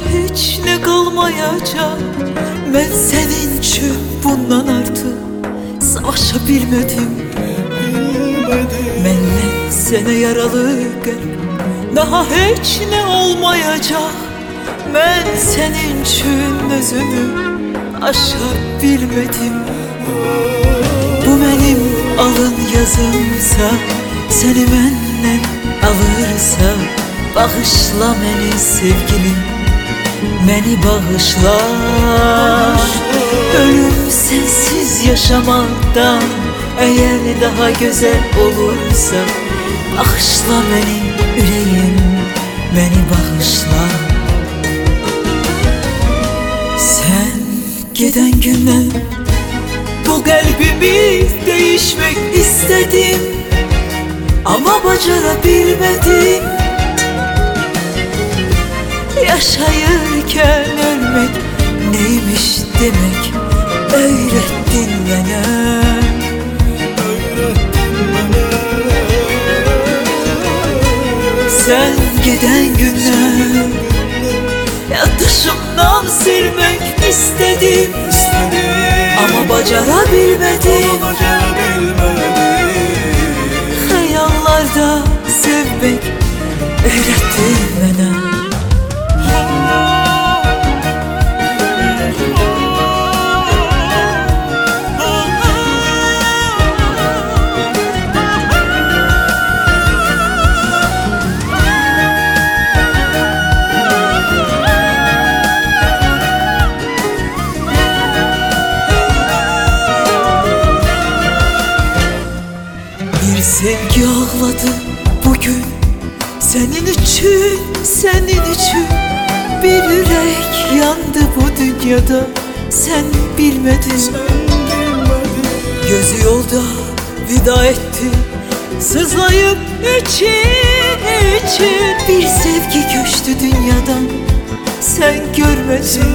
hiç ne kalmayacak. Ben senin için bundan artık savaşa bilmedim. Benle sene yaralı kalp daha hiç ne olmayacak. Ben senin için özümü aşağı bilmedim. Bu benim alın yazımsa, seni benden alırsa, bağışla beni sevgilim, beni bağışla. Ölüm sensiz yaşamaktan eğer daha güzel olursa, bağışla beni yüreğim, beni bağışla. Sen giden günden bu kalbimi değişmek istedim, ama bacarabilmedim. Yaşayırken ölmek neymiş demek öğrettin bana. Sen giden günden yatışımdan silmek istedim, ama bacarabilmedim. Hayallarda sevmek öğrettin bana. Bir sevgi ağladı bugün senin için, senin için. Bir yürek yandı bu dünyada, sen bilmedin. Gözü yolda vida etti, sızlayıp için için. Bir sevgi göçtü dünyadan, sen görmedin.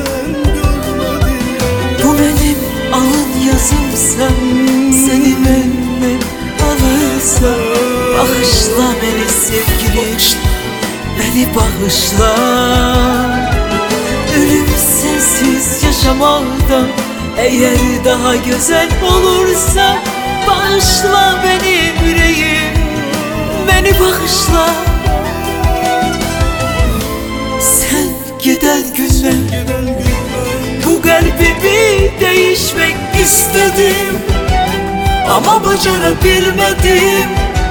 Bu benim alın yazımsa, seni benden alırsa, bağışla beni sevgilim, beni bağışla. Ölüm sensiz yaşamaktan eğer daha güzel olursa, bağışla beni yüreğim, beni bağışla. Sen giden günden bu kalbimi değişmek istedim, ama bacarabilmedim.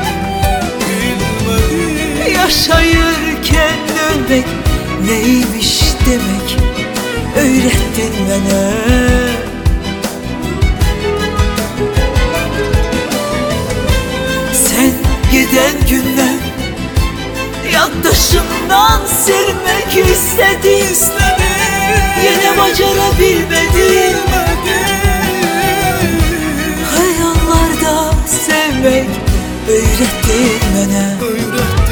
Yaşayırken ölmek neymiş demek öğrettin bana. Sen giden günden yandaşımdan silmek istedim, yine bacarabilmedim. Hayallarda sevmek öğrettin bana.